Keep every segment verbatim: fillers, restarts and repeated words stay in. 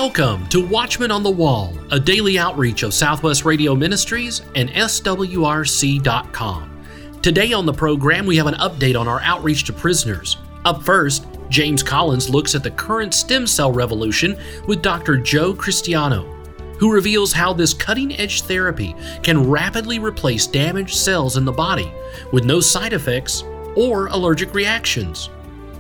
Welcome to Watchmen on the Wall, a daily outreach of Southwest Radio Ministries and S W R C dot com. Today on the program, we have an update on our outreach to prisoners. Up first, James Collins looks at the current stem cell revolution with Doctor Joe Cristiano, who reveals how this cutting-edge therapy can rapidly replace damaged cells in the body with no side effects or allergic reactions.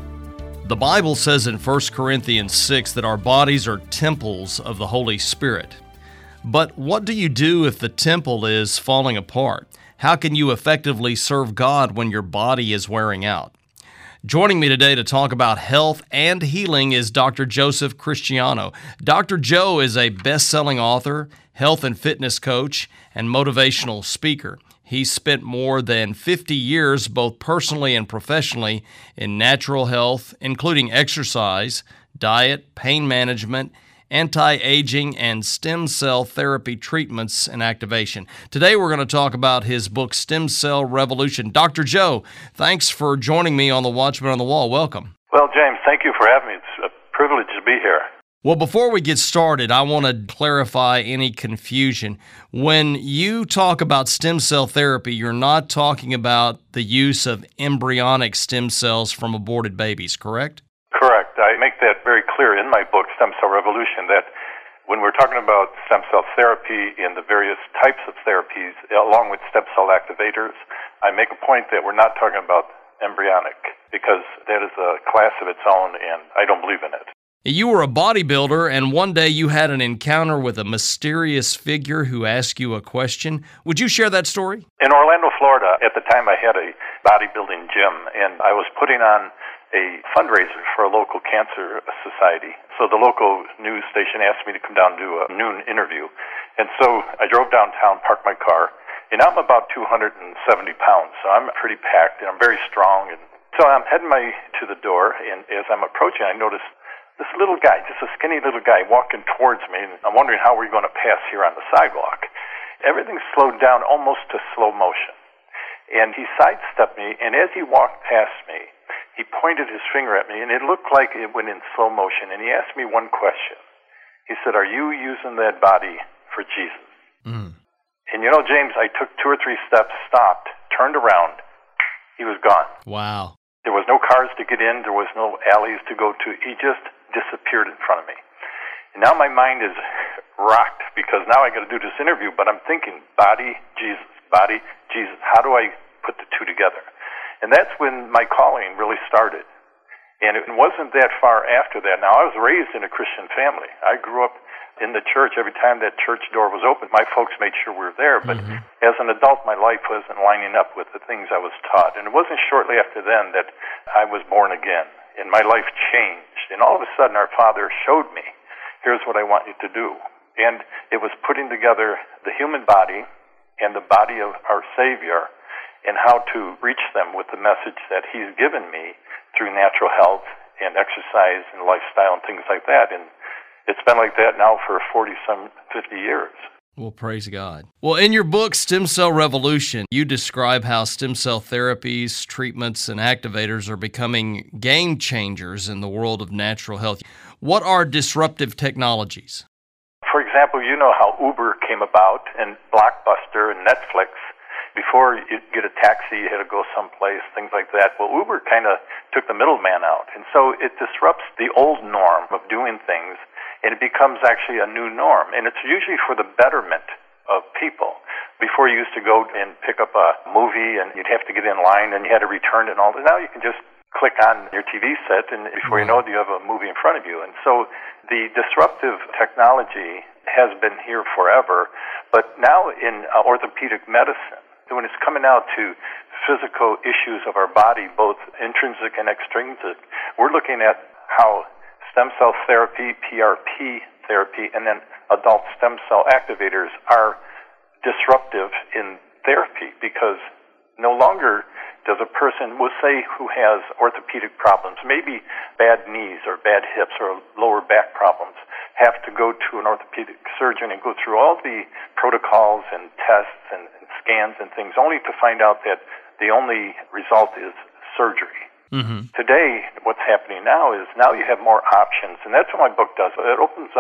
The Bible says in First Corinthians six that our bodies are temples of the Holy Spirit. But what do you do if the temple is falling apart? How can you effectively serve God when your body is wearing out? Joining me today to talk about health and healing is Doctor Joseph Cristiano. Doctor Joe is a best-selling author, health and fitness coach, and motivational speaker. He's spent more than fifty years, both personally and professionally, in natural health, including exercise, diet, pain management, anti-aging, and stem cell therapy treatments and activation. Today we're going to talk about his book, Stem Cell Revolution. Doctor Joe, thanks for joining me on the Watchmen on the Wall. Welcome. Well, James, thank you for having me. It's a privilege to be here. Well, before we get started, I want to clarify any confusion. When you talk about stem cell therapy, you're not talking about the use of embryonic stem cells from aborted babies, correct? Correct. I make that very clear in my book, Stem Cell Revolution, that when we're talking about stem cell therapy and the various types of therapies, along with stem cell activators, I make a point that we're not talking about embryonic, because that is a class of its own, and I don't believe in it. You were a bodybuilder, and one day you had an encounter with a mysterious figure who asked you a question. Would you share that story? In Orlando, Florida, at the time I had a bodybuilding gym, and I was putting on a fundraiser for a local cancer society. So the local news station asked me to come down and do a noon interview. And so I drove downtown, parked my car, and I'm about two hundred seventy pounds, so I'm pretty packed, and I'm very strong. And so I'm heading my to the door, and as I'm approaching, I noticed this little guy, just a skinny little guy, walking towards me, and I'm wondering how we're going to pass here on the sidewalk. Everything slowed down almost to slow motion. And he sidestepped me, and as he walked past me, he pointed his finger at me, and it looked like it went in slow motion, and he asked me one question. He said, "Are you using that body for Jesus?" Mm. And you know, James, I took two or three steps, stopped, turned around. He was gone. Wow. There was no cars to get in. There was no alleys to go to. He just disappeared in front of me. And now my mind is rocked because now I got to do this interview, but I'm thinking, body, Jesus, body, Jesus. How do I put the two together? And that's when my calling really started. And it wasn't that far after that. Now, I was raised in a Christian family. I grew up in the church. Every time that church door was open, my folks made sure we were there. But mm-hmm. as an adult, my life wasn't lining up with the things I was taught. And it wasn't shortly after then that I was born again. And my life changed. And all of a sudden, our Father showed me, here's what I want you to do. And it was putting together the human body and the body of our Savior and how to reach them with the message that He's given me through natural health and exercise and lifestyle and things like that. And it's been like that now for forty some fifty years. Well, praise God. Well, in your book, Stem Cell Revolution, you describe how stem cell therapies, treatments, and activators are becoming game changers in the world of natural health. What are disruptive technologies? For example, you know how Uber came about, and Blockbuster and Netflix. Before you get a taxi, you had to go someplace, things like that. Well, Uber kind of took the middleman out. And so it disrupts the old norm of doing things, and it becomes actually a new norm. And it's usually for the betterment of people. Before you used to go and pick up a movie, and you'd have to get in line, and you had to return it and all that. Now you can just click on your T V set, and before you know it, you have a movie in front of you. And so the disruptive technology has been here forever. But now in uh, orthopedic medicine, when it's coming out to physical issues of our body, both intrinsic and extrinsic, we're looking at how stem cell therapy, P R P therapy, and then adult stem cell activators are disruptive in therapy, because no longer does a person, we'll say, who has orthopedic problems, maybe bad knees or bad hips or lower back problems, have to go to an orthopedic surgeon and go through all the protocols and tests and, and scans and things, only to find out that the only result is surgery. Mm-hmm. Today, what's happening now is now you have more options, and that's what my book does. It opens up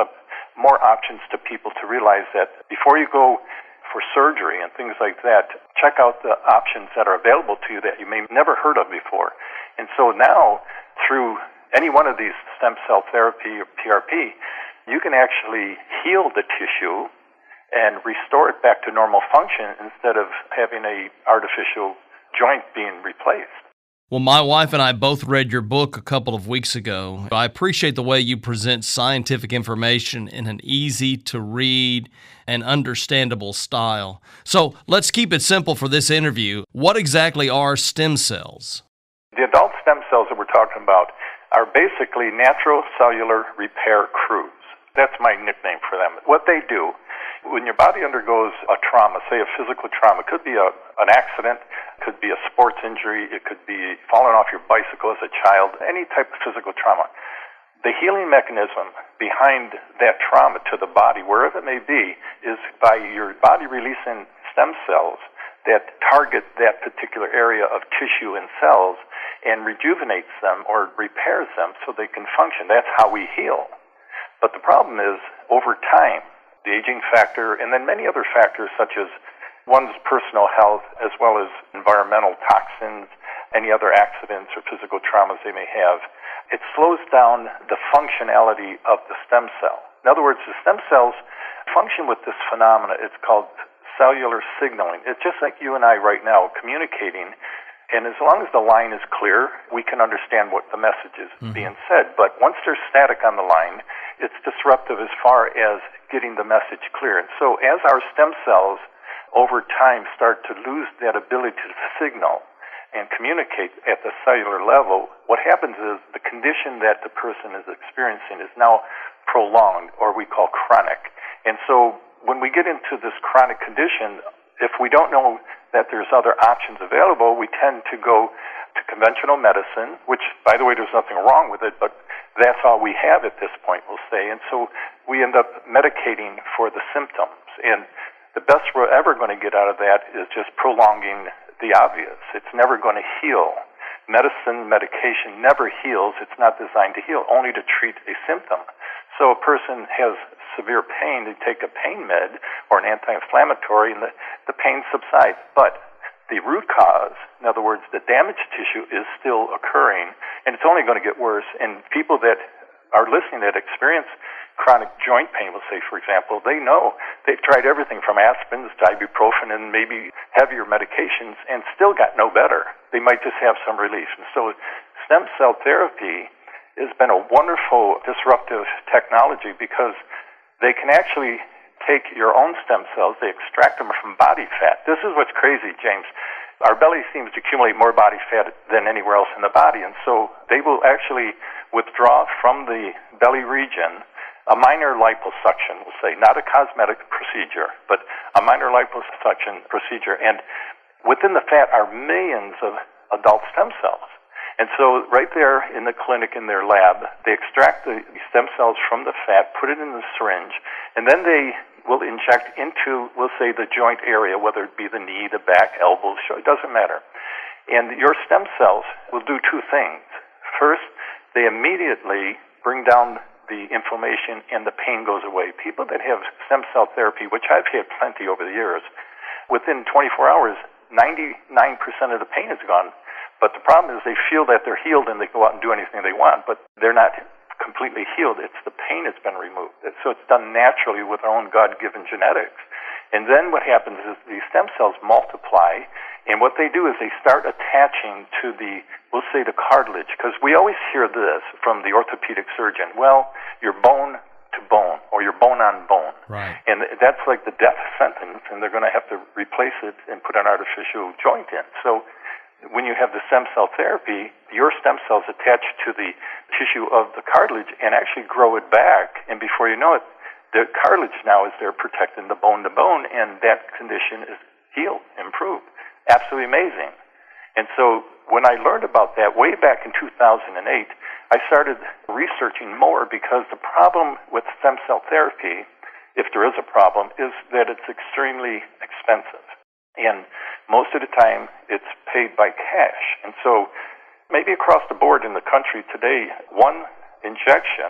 more options to people to realize that before you go for surgery and things like that, check out the options that are available to you that you may have never heard of before. And so now, through any one of these stem cell therapy or P R P, you can actually heal the tissue and restore it back to normal function instead of having a artificial joint being replaced. Well, my wife and I both read your book a couple of weeks ago. I appreciate the way you present scientific information in an easy-to-read and understandable style. So let's keep it simple for this interview. What exactly are stem cells? The adult stem cells that we're talking about are basically natural cellular repair crews. That's my nickname for them. What they do, when your body undergoes a trauma, say a physical trauma, it could be a, an accident, it could be a sports injury, it could be falling off your bicycle as a child, any type of physical trauma. The healing mechanism behind that trauma to the body, wherever it may be, is by your body releasing stem cells that target that particular area of tissue and cells and rejuvenates them or repairs them so they can function. That's how we heal. But the problem is, over time, the aging factor, and then many other factors such as one's personal health as well as environmental toxins, any other accidents or physical traumas they may have, it slows down the functionality of the stem cell. In other words, the stem cells function with this phenomena. It's called cellular signaling. It's just like you and I right now communicating, and as long as the line is clear, we can understand what the message is mm-hmm. being said. But once there's static on the line, it's disruptive as far as getting the message clear. And so as our stem cells over time start to lose that ability to signal and communicate at the cellular level, what happens is the condition that the person is experiencing is now prolonged, or we call chronic. And so when we get into this chronic condition, if we don't know that there's other options available, we tend to go to conventional medicine, which, by the way, there's nothing wrong with it, but that's all we have at this point, we'll say. And so we end up medicating for the symptoms. And the best we're ever going to get out of that is just prolonging the obvious. It's never going to heal. Medicine, medication never heals. It's not designed to heal, only to treat a symptom. So a person has severe pain, they take a pain med or an anti-inflammatory, and the, the pain subsides. But the root cause, in other words, the damaged tissue, is still occurring, and it's only going to get worse. And people that are listening that experience chronic joint pain, we'll say, for example, they know they've tried everything from aspirins to ibuprofen and maybe heavier medications and still got no better. They might just have some relief. And so stem cell therapy has been a wonderful disruptive technology because they can actually take your own stem cells, they extract them from body fat. This is what's crazy, James. Our belly seems to accumulate more body fat than anywhere else in the body, and so they will actually withdraw from the belly region a minor liposuction, we'll say, not a cosmetic procedure, but a minor liposuction procedure. And within the fat are millions of adult stem cells. And so right there in the clinic, in their lab, they extract the stem cells from the fat, put it in the syringe, and then they will inject into, we'll say, the joint area, whether it be the knee, the back, elbow, it doesn't matter. And your stem cells will do two things. First, they immediately bring down the inflammation and the pain goes away. People that have stem cell therapy, which I've had plenty over the years, within twenty-four hours, ninety-nine percent of the pain is gone. But the problem is they feel that they're healed and they go out and do anything they want, but they're not completely healed. It's the pain that's been removed. So it's done naturally with our own God-given genetics. And then what happens is these stem cells multiply, and what they do is they start attaching to the, we'll say, the cartilage, because we always hear this from the orthopedic surgeon, well, you're bone to bone, or you're bone on bone. Right. And that's like the death sentence, and they're going to have to replace it and put an artificial joint in. So when you have the stem cell therapy, your stem cells attach to the tissue of the cartilage and actually grow it back, and before you know it, the cartilage now is there protecting the bone to bone, and that condition is healed, improved. Absolutely amazing. And so when I learned about that way back in two thousand eight, I started researching more because the problem with stem cell therapy, if there is a problem, is that it's extremely expensive. And most of the time, it's paid by cash. And so maybe across the board in the country today, one injection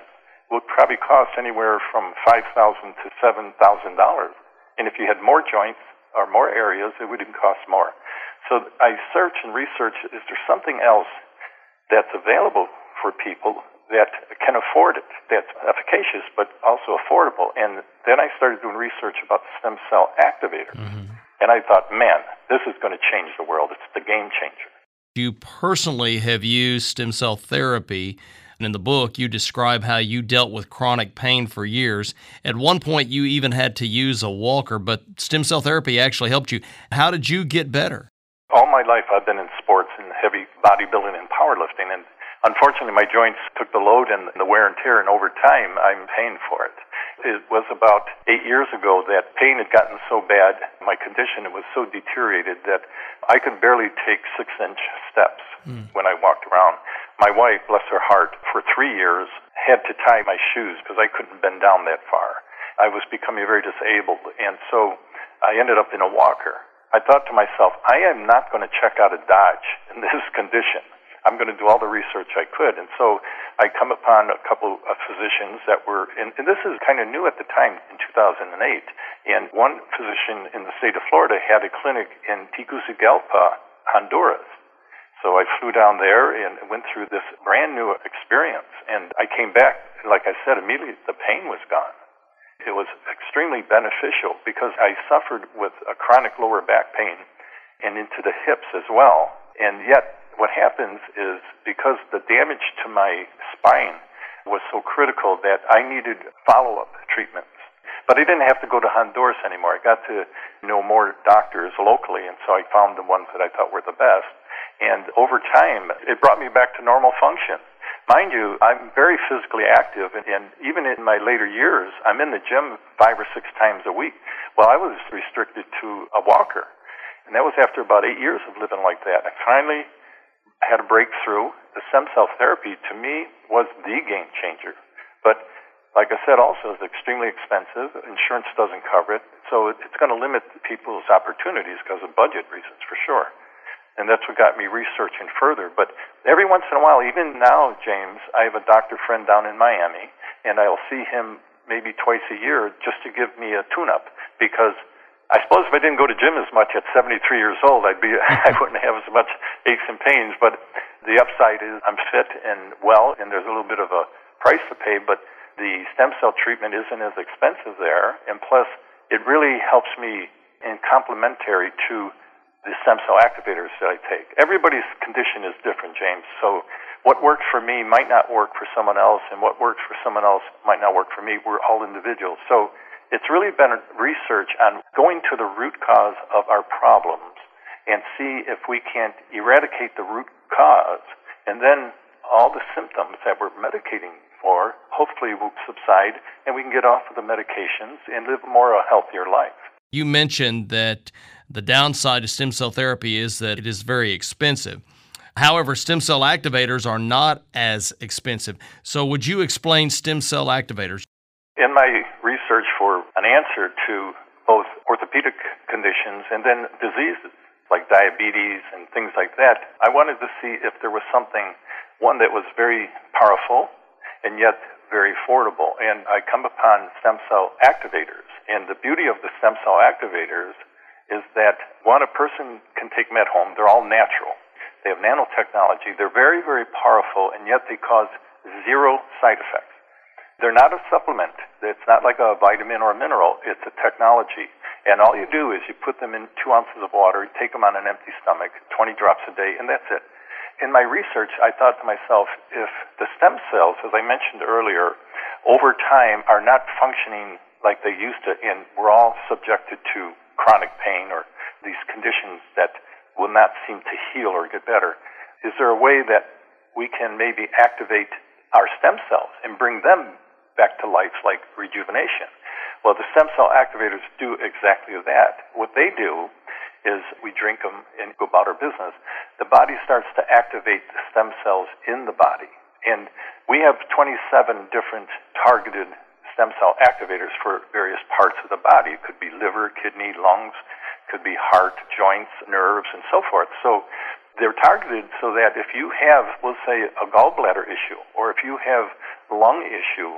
would probably cost anywhere from five thousand dollars to seven thousand dollars. And if you had more joints or more areas, it would even cost more. So I search and research, is there something else that's available for people that can afford it, that's efficacious but also affordable? And then I started doing research about the stem cell activator. Mm-hmm. And I thought, man, this is going to change the world. It's the game changer. You personally have used stem cell therapy. And in the book, you describe how you dealt with chronic pain for years. At one point, you even had to use a walker, but stem cell therapy actually helped you. How did you get better? All my life, I've been in sports and heavy bodybuilding and powerlifting, and unfortunately, my joints took the load and the wear and tear, and over time, I'm paying for it. It was about eight years ago that pain had gotten so bad, my condition was so deteriorated that I could barely take six-inch steps mm. when I walked around. My wife, bless her heart, for three years had to tie my shoes because I couldn't bend down that far. I was becoming very disabled, and so I ended up in a walker. I thought to myself, I am not going to check out of Dodge in this condition. I'm going to do all the research I could. And so I come upon a couple of physicians that were, and, and this is kind of new at the time in two thousand eight, and one physician in the state of Florida had a clinic in Tegucigalpa, Honduras. So I flew down there and went through this brand new experience. And I came back, and like I said, immediately the pain was gone. It was extremely beneficial because I suffered with a chronic lower back pain and into the hips as well. And yet what happens is because the damage to my spine was so critical that I needed follow-up treatments. But I didn't have to go to Honduras anymore. I got to know more doctors locally, and so I found the ones that I thought were the best. And over time, it brought me back to normal function. Mind you, I'm very physically active, and, and even in my later years, I'm in the gym five or six times a week. Well, I was restricted to a walker, and that was after about eight years of living like that. I finally had a breakthrough. The stem cell therapy, to me, was the game changer. But like I said, also, it's extremely expensive. Insurance doesn't cover it, so it's going to limit people's opportunities because of budget reasons, for sure. And that's what got me researching further. But every once in a while, even now, James, I have a doctor friend down in Miami, and I'll see him maybe twice a year just to give me a tune-up. Because I suppose if I didn't go to gym as much at seventy-three years old, I'd be I wouldn't have as much aches and pains. But the upside is I'm fit and well, and there's a little bit of a price to pay. But the stem cell treatment isn't as expensive there, and plus, it really helps me in complementary to the stem cell activators that I take. Everybody's condition is different, James. So what worked for me might not work for someone else, and what works for someone else might not work for me. We're all individuals. So it's really been research on going to the root cause of our problems and see if we can't eradicate the root cause, and then all the symptoms that we're medicating for hopefully will subside, and we can get off of the medications and live more a healthier life. You mentioned that the downside of stem cell therapy is that it is very expensive. However, stem cell activators are not as expensive. So would you explain stem cell activators? In my research for an answer to both orthopedic conditions and then diseases like diabetes and things like that, I wanted to see if there was something, one that was very powerful and yet very affordable. And I come upon stem cell activators. And the beauty of the stem cell activators is that, one, a person can take them at home. They're all natural. They have nanotechnology. They're very, very powerful, and yet they cause zero side effects. They're not a supplement. It's not like a vitamin or a mineral. It's a technology. And all you do is you put them in two ounces of water, take them on an empty stomach, twenty drops a day, and that's it. In my research, I thought to myself, if the stem cells, as I mentioned earlier, over time are not functioning like they used to, and we're all subjected to chronic pain or these conditions that will not seem to heal or get better, is there a way that we can maybe activate our stem cells and bring them back to life, like rejuvenation? Well, the stem cell activators do exactly that. What they do is we drink them and go about our business. The body starts to activate the stem cells in the body. And we have twenty-seven different targeted stem cell activators for various parts of the body. It could be liver, kidney, lungs, could be heart, joints, nerves, and so forth. So they're targeted so that if you have, let's say, a gallbladder issue, or if you have lung issue,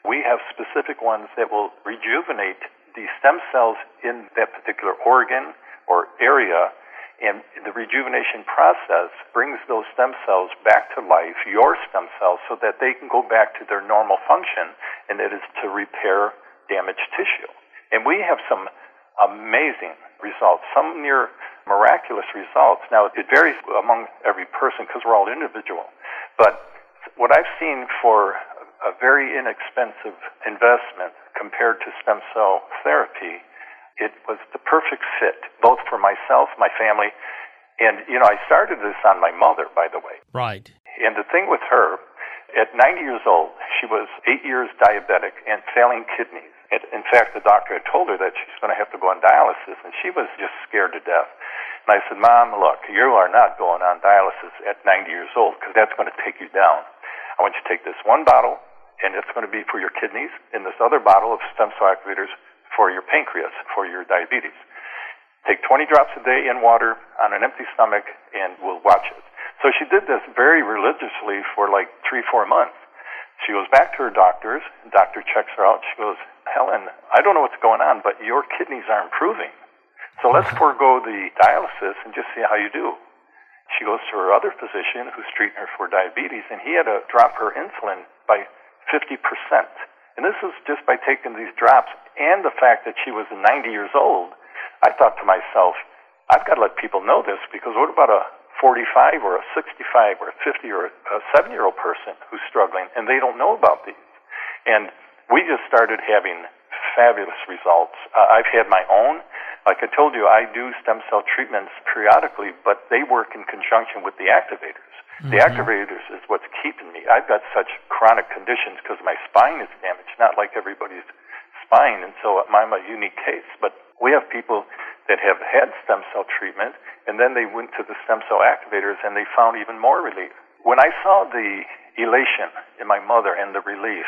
we have specific ones that will rejuvenate the stem cells in that particular organ or area, and the rejuvenation process brings those stem cells back to life, your stem cells, so that they can go back to their normal function, and that is to repair damaged tissue. And we have some amazing results, some near miraculous results. Now, it varies among every person because we're all individual, but what I've seen for a very inexpensive investment compared to stem cell therapy, it was the perfect fit, both for myself, my family, and, you know, I started this on my mother, by the way. Right. And the thing with her, at ninety years old, she was eight years diabetic and failing kidneys. And in fact, the doctor had told her that she's going to have to go on dialysis, and she was just scared to death. And I said, Mom, look, you are not going on dialysis at ninety years old because that's going to take you down. I want you to take this one bottle, and it's going to be for your kidneys, and this other bottle of stem cell activators for your pancreas, for your diabetes. Take twenty drops a day in water on an empty stomach, and we'll watch it. So she did this very religiously for like three, four months. She goes back to her doctors, and doctor checks her out. She goes, Helen, I don't know what's going on, but your kidneys are improving. So let's forego the dialysis and just see how you do. She goes to her other physician who's treating her for diabetes, and he had to drop her insulin by fifty percent. And this was just by taking these drops and the fact that she was ninety years old. I thought to myself, I've got to let people know this, because what about a forty-five or a sixty-five or a fifty or a seventy-year-old person who's struggling and they don't know about these? And we just started having fabulous results. Uh, I've had my own. Like I told you, I do stem cell treatments periodically, but they work in conjunction with the activators. Mm-hmm. The activators is what's keeping me. I've got such chronic conditions because my spine is damaged, not like everybody's spine, and so I'm a unique case. But we have people that have had stem cell treatment, and then they went to the stem cell activators, and they found even more relief. When I saw the elation in my mother and the relief,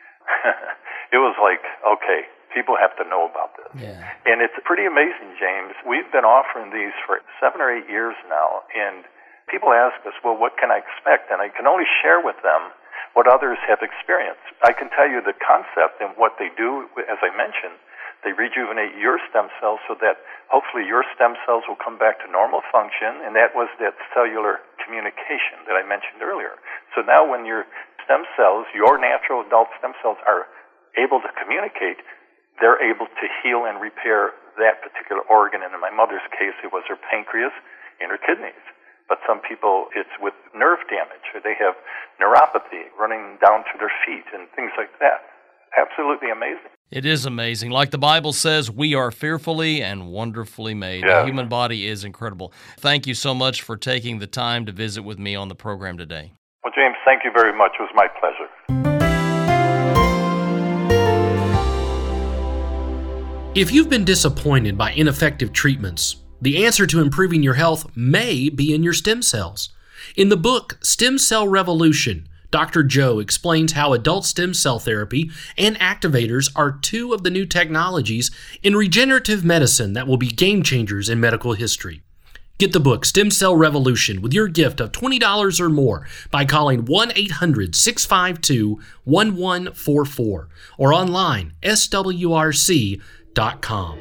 it was like, okay, people have to know about this. Yeah. And it's pretty amazing, James. We've been offering these for seven or eight years now, and people ask us, well, what can I expect? And I can only share with them what others have experienced. I can tell you the concept and what they do. As I mentioned, they rejuvenate your stem cells so that hopefully your stem cells will come back to normal function, and that was that cellular communication that I mentioned earlier. So now when your stem cells, your natural adult stem cells, are able to communicate, they're able to heal and repair that particular organ. And in my mother's case, it was her pancreas and her kidneys. But some people, it's with nerve damage, or they have neuropathy running down to their feet and things like that. Absolutely amazing. It is amazing. Like the Bible says, we are fearfully and wonderfully made. Yeah. The human body is incredible. Thank you so much for taking the time to visit with me on the program today. Well, James, thank you very much. It was my pleasure. If you've been disappointed by ineffective treatments, the answer to improving your health may be in your stem cells. In the book Stem Cell Revolution, Doctor Joe explains how adult stem cell therapy and activators are two of the new technologies in regenerative medicine that will be game changers in medical history. Get the book Stem Cell Revolution with your gift of twenty dollars or more by calling one eight hundred, six five two, one one four four or online S W R C dot com.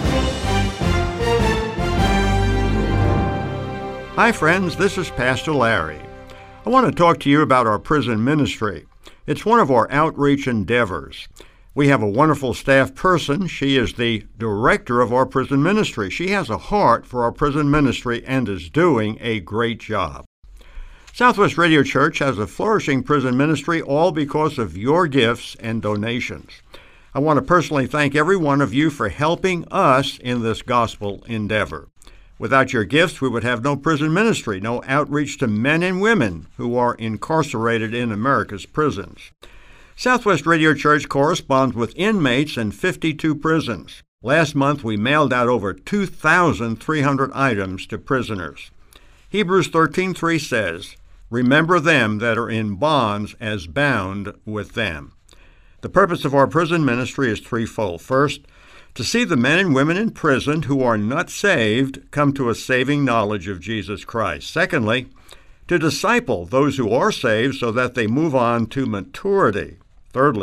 Hi friends, this is Pastor Larry. I want to talk to you about our prison ministry. It's one of our outreach endeavors. We have a wonderful staff person. She is the director of our prison ministry. She has a heart for our prison ministry and is doing a great job. Southwest Radio Church has a flourishing prison ministry, all because of your gifts and donations. I want to personally thank every one of you for helping us in this gospel endeavor. Without your gifts, we would have no prison ministry, no outreach to men and women who are incarcerated in America's prisons. Southwest Radio Church corresponds with inmates in fifty-two prisons. Last month, we mailed out over two thousand three hundred items to prisoners. Hebrews thirteen three says, "Remember them that are in bonds as bound with them." The purpose of our prison ministry is threefold. First, to see the men and women in prison who are not saved come to a saving knowledge of Jesus Christ. Secondly, to disciple those who are saved so that they move on to maturity. Thirdly,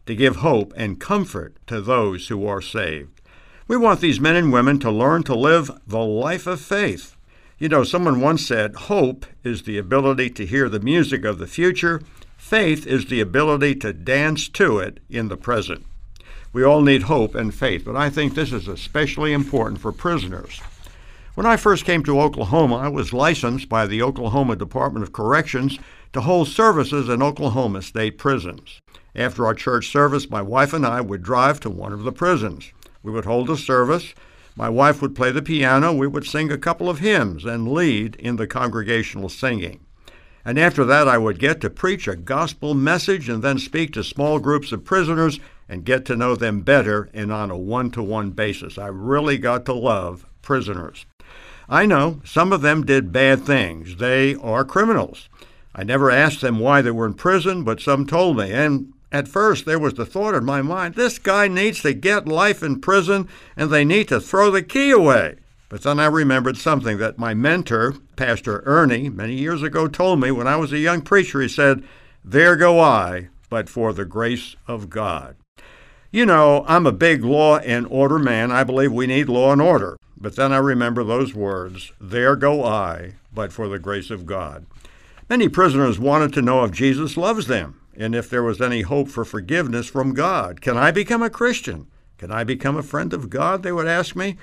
to give hope and comfort to those who are saved. We want these men and women to learn to live the life of faith. You know, someone once said, hope is the ability to hear the music of the future. Faith is the ability to dance to it in the present. We all need hope and faith, but I think this is especially important for prisoners. When I first came to Oklahoma, I was licensed by the Oklahoma Department of Corrections to hold services in Oklahoma State prisons. After our church service, my wife and I would drive to one of the prisons. We would hold a service. My wife would play the piano. We would sing a couple of hymns and lead in the congregational singing. And after that, I would get to preach a gospel message and then speak to small groups of prisoners and get to know them better and on a one-to-one basis. I really got to love prisoners. I know some of them did bad things. They are criminals. I never asked them why they were in prison, but some told me. And at first, there was the thought in my mind, this guy needs to get life in prison, and they need to throw the key away. But then I remembered something that my mentor, Pastor Ernie, many years ago told me when I was a young preacher. He said, there go I, but for the grace of God. You know, I'm a big law and order man. I believe we need law and order. But then I remember those words, there go I, but for the grace of God. Many prisoners wanted to know if Jesus loves them and if there was any hope for forgiveness from God. Can I become a Christian? Can I become a friend of God? They would ask me.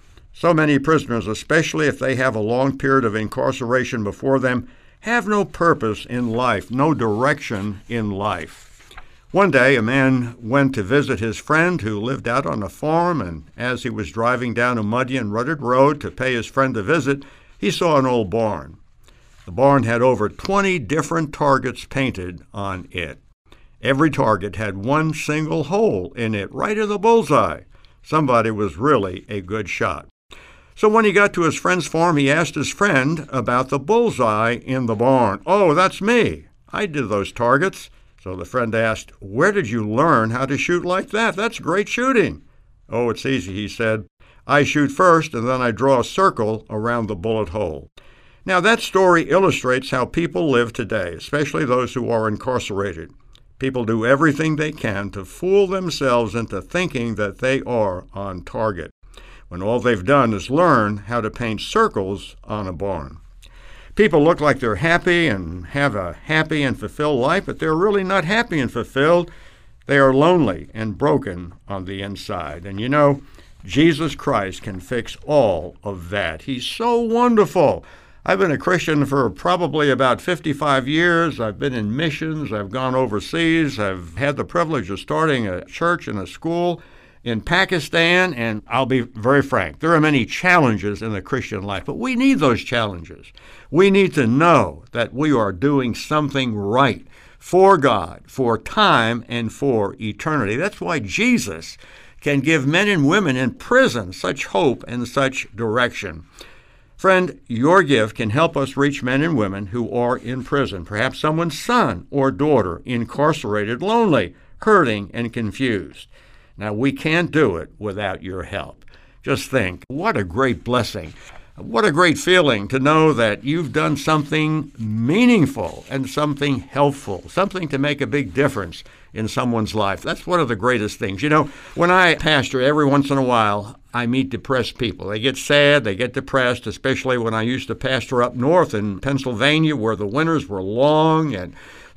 So many prisoners, especially if they have a long period of incarceration before them, have no purpose in life, no direction in life. One day, a man went to visit his friend who lived out on a farm, and as he was driving down a muddy and rutted road to pay his friend a visit, he saw an old barn. The barn had over twenty different targets painted on it. Every target had one single hole in it, right in the bullseye. Somebody was really a good shot. So when he got to his friend's farm, he asked his friend about the bullseye in the barn. Oh, that's me. I did those targets. So the friend asked, where did you learn how to shoot like that? That's great shooting. Oh, it's easy, he said. I shoot first, and then I draw a circle around the bullet hole. Now, that story illustrates how people live today, especially those who are incarcerated. People do everything they can to fool themselves into thinking that they are on target, when all they've done is learn how to paint circles on a barn. People look like they're happy and have a happy and fulfilled life, but they're really not happy and fulfilled. They are lonely and broken on the inside. And you know, Jesus Christ can fix all of that. He's so wonderful. I've been a Christian for probably about fifty-five years. I've been in missions. I've gone overseas. I've had the privilege of starting a church and a school in Pakistan, and I'll be very frank, there are many challenges in the Christian life, but we need those challenges. We need to know that we are doing something right for God, for time, and for eternity. That's why Jesus can give men and women in prison such hope and such direction. Friend, your gift can help us reach men and women who are in prison, perhaps someone's son or daughter incarcerated, lonely, hurting, and confused. Now, we can't do it without your help. Just think, what a great blessing. What a great feeling to know that you've done something meaningful and something helpful, something to make a big difference in someone's life. That's one of the greatest things. You know, when I pastor, every once in a while, I meet depressed people. They get sad, they get depressed, especially when I used to pastor up north in Pennsylvania, where the winters were long and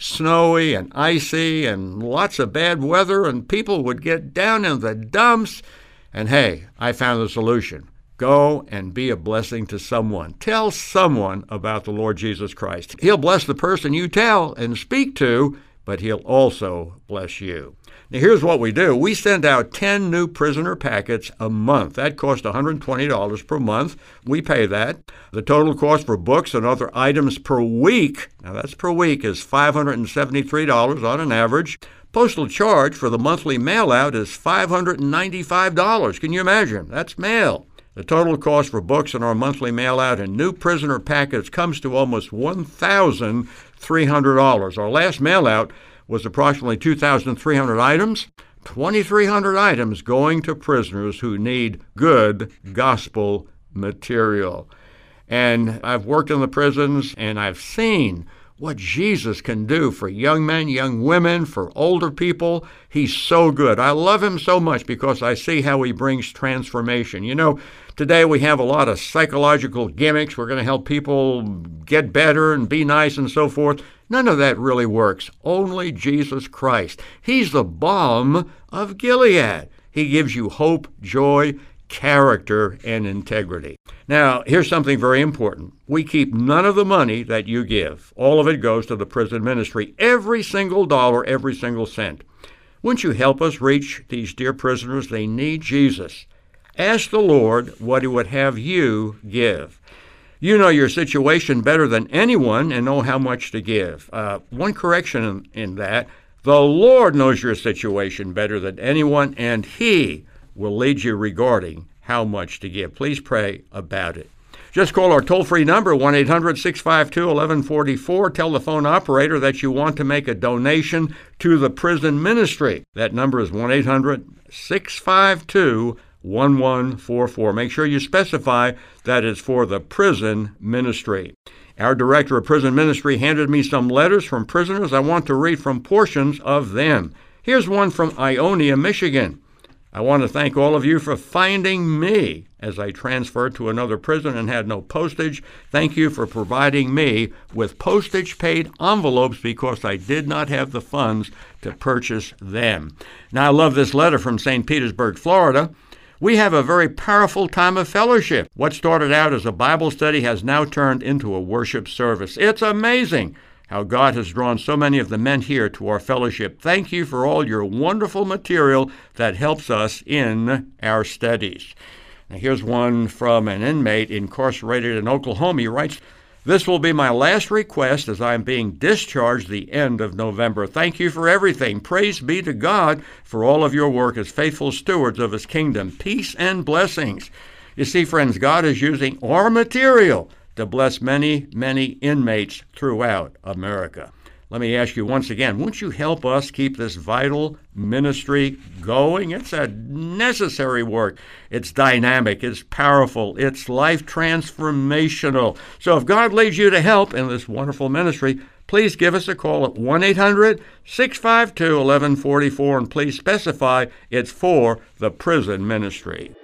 snowy and icy and lots of bad weather, and people would get down in the dumps. And hey, I found the solution. Go and be a blessing to someone. Tell someone about the Lord Jesus Christ. He'll bless the person you tell and speak to, but he'll also bless you. Now, here's what we do. We send out ten new prisoner packets a month. That costs one hundred twenty dollars per month. We pay that. The total cost for books and other items per week, now that's per week, is five hundred seventy-three dollars on an average. Postal charge for the monthly mail-out is five hundred ninety-five dollars. Can you imagine? That's mail. The total cost for books and our monthly mail-out and new prisoner packets comes to almost one thousand three hundred dollars. Our last mail-out was approximately two thousand three hundred items, two thousand three hundred items going to prisoners who need good gospel material. And I've worked in the prisons, and I've seen what Jesus can do for young men, young women, for older people. He's so good. I love him so much because I see how he brings transformation. You know, today we have a lot of psychological gimmicks. We're going to help people get better and be nice and so forth. None of that really works. Only Jesus Christ. He's the balm of Gilead. He gives you hope, joy, character, and integrity. Now, here's something very important. We keep none of the money that you give. All of it goes to the prison ministry. Every single dollar, every single cent. Wouldn't you help us reach these dear prisoners? They need Jesus. Ask the Lord what he would have you give. You know your situation better than anyone and know how much to give. Uh, one correction in, in that, the Lord knows your situation better than anyone, and he will lead you regarding how much to give. Please pray about it. Just call our toll-free number, one eight hundred six five two one one four four. Tell the phone operator that you want to make a donation to the prison ministry. That number is one eight hundred six five two one one four four. Make sure you specify that it's for the prison ministry. Our director of prison ministry handed me some letters from prisoners. I want to read from portions of them. Here's one from Ionia, Michigan. I want to thank all of you for finding me as I transferred to another prison and had no postage. Thank you for providing me with postage-paid envelopes because I did not have the funds to purchase them. Now, I love this letter from Saint Petersburg, Florida. We have a very powerful time of fellowship. What started out as a Bible study has now turned into a worship service. It's amazing how God has drawn so many of the men here to our fellowship. Thank you for all your wonderful material that helps us in our studies. Now, here's one from an inmate incarcerated in Oklahoma. He writes, this will be my last request as I am being discharged the end of November. Thank you for everything. Praise be to God for all of your work as faithful stewards of his kingdom. Peace and blessings. You see, friends, God is using our material to bless many, many inmates throughout America. Let me ask you once again, won't you help us keep this vital ministry going? It's a necessary work. It's dynamic. It's powerful. It's life transformational. So if God leads you to help in this wonderful ministry, please give us a call at one eight hundred six five two one one four four, and please specify it's for the prison ministry.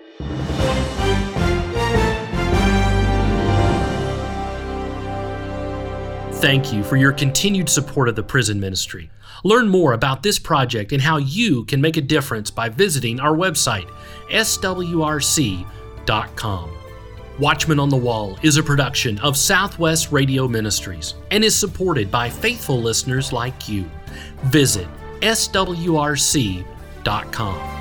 Thank you for your continued support of the prison ministry. Learn more about this project and how you can make a difference by visiting our website, S W R C dot com. Watchman on the Wall is a production of Southwest Radio Ministries and is supported by faithful listeners like you. Visit S W R C dot com.